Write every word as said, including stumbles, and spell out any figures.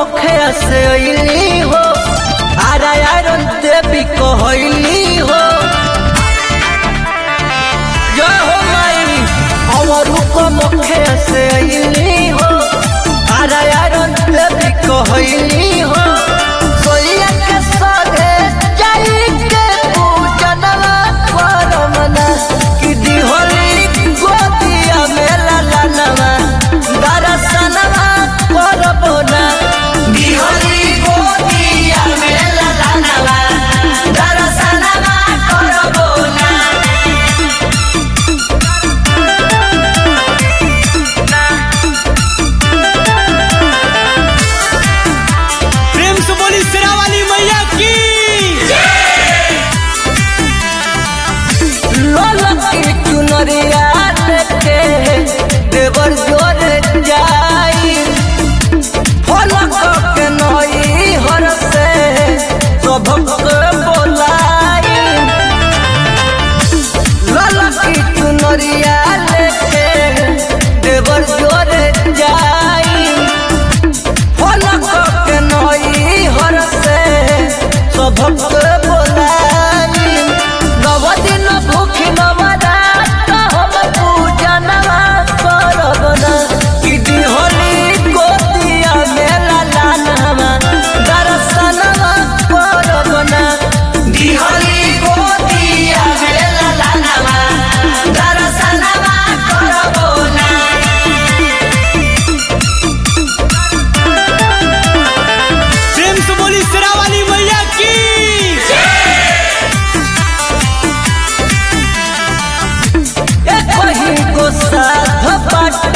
कमखे से अइली हो आरा आयरन देवी कहली हो जो हो माई हमर कमखे से अइली हो आरा आयरन देवी कहली हो सोइया के सगे जाई के पूजनवा करमना कि दिहोली गोदिया में लालनवा दर्शनवा करबो ना दिहोली गोदिया में लालनवा दर्शनवा करबो ना प्रेम से बोली सिरा वाली मैया की लोलकी चुनरिया लेके देवर जोर जाई फलक के नई हर से सबक बोलाई लोलकी चुनरिया लेके देवर जोर जाई फलक के नई हर से सबक बोलाई नव दिन भूखी नवरात हम पूजनवा करब ना कि दिहोली गोदिया में लालनवा दर्शनवा करब ना दिहोली गोदिया में लालनवा दर्शनवा करब ना प्रेम से बोली सिरा वाली मैया की एक ही को साथ बाट